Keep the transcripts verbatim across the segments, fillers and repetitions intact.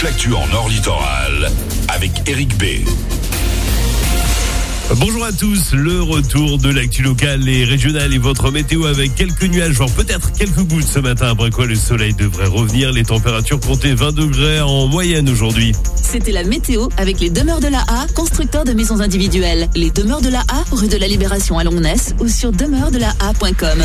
l'actu en Nord Littoral avec Eric B. Bonjour à tous, le retour de l'actu locale et régionale et votre météo avec quelques nuages, voire peut-être quelques gouttes ce matin, après quoi le soleil devrait revenir. Les températures comptaient vingt degrés en moyenne aujourd'hui. C'était la météo avec les demeures de la A, constructeurs de maisons individuelles. Les demeures de la A, rue de la Libération à Longnes ou sur demeures de la a point com.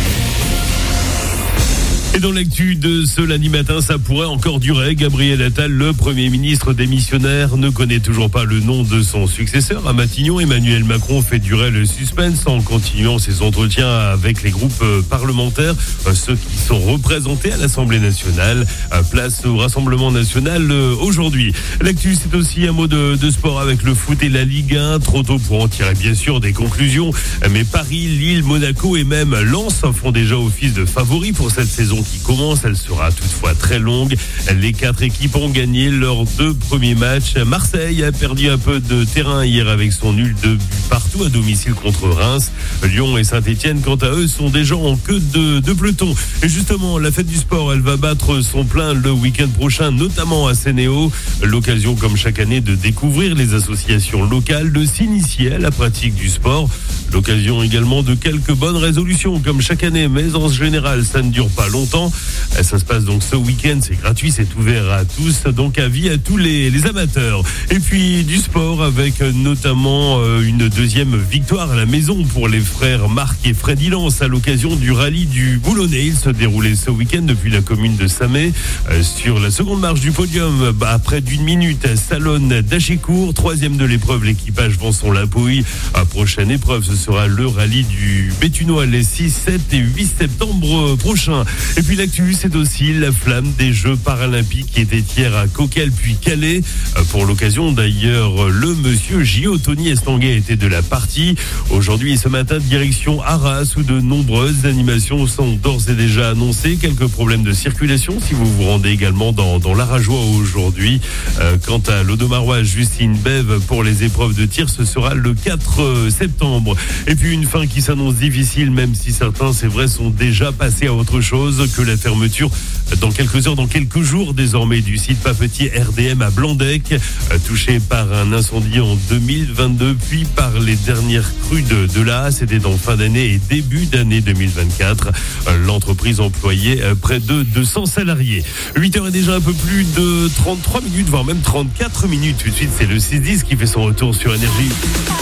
Et dans l'actu de ce lundi matin, ça pourrait encore durer. Gabriel Attal, le Premier ministre démissionnaire, ne connaît toujours pas le nom de son successeur. À Matignon, Emmanuel Macron fait durer le suspense en continuant ses entretiens avec les groupes parlementaires, ceux qui sont représentés à l'Assemblée nationale. Place au Rassemblement national aujourd'hui. L'actu, c'est aussi un mot de, de sport avec le foot et la Ligue un. Trop tôt pour en tirer bien sûr des conclusions. Mais Paris, Lille, Monaco et même Lens font déjà office de favoris pour cette saison qui commence. Elle sera toutefois très longue. Les quatre équipes ont gagné leurs deux premiers matchs. Marseille a perdu un peu de terrain hier avec son nul de but partout à domicile contre Reims. Lyon et Saint-Etienne, quant à eux, sont déjà en queue de, de peloton. Et justement, la fête du sport, elle va battre son plein le week-end prochain, notamment à Sénéo. L'occasion, comme chaque année, de découvrir les associations locales, de s'initier à la pratique du sport. L'occasion également de quelques bonnes résolutions, comme chaque année, mais en général, ça ne dure pas longtemps. Ça se passe donc ce week-end, c'est gratuit, c'est ouvert à tous, donc avis à tous les, les amateurs. Et puis du sport avec notamment une deuxième victoire à la maison pour les frères Marc et Freddy Lance à l'occasion du rallye du Boulonnais. Il se déroulait ce week-end depuis la commune de Samé. Sur la seconde marche du podium, bah, à près d'une minute, Salonne d'Achicourt, troisième de l'épreuve, l'équipage Vanson Lapouille. À prochaine épreuve, ce sera le rallye du Béthunois les six, sept et huit septembre prochains. Et puis l'actu, c'est aussi la flamme des Jeux paralympiques qui était hier à Coquel puis Calais. Pour l'occasion d'ailleurs, le monsieur J O Tony Estanguet était de la partie. Aujourd'hui et ce matin, direction Arras où de nombreuses animations sont d'ores et déjà annoncées. Quelques problèmes de circulation si vous vous rendez également dans, dans l'Arajois aujourd'hui. Euh, quant à l'Audomaroise Justine Bève pour les épreuves de tir, ce sera le quatre septembre. Et puis une fin qui s'annonce difficile, même si certains, c'est vrai, sont déjà passés à autre chose que la fermeture dans quelques heures, dans quelques jours désormais du site Papetier R D M à Blandec, touché par un incendie en deux mille vingt-deux, puis par les dernières crues de, de l'A A. C'était dans fin d'année et début d'année deux mille vingt-quatre. L'entreprise employait près de deux cents salariés. huit heures et déjà un peu plus de trente-trois minutes, voire même trente-quatre minutes. Tout de suite, c'est le six dix qui fait son retour sur Énergie.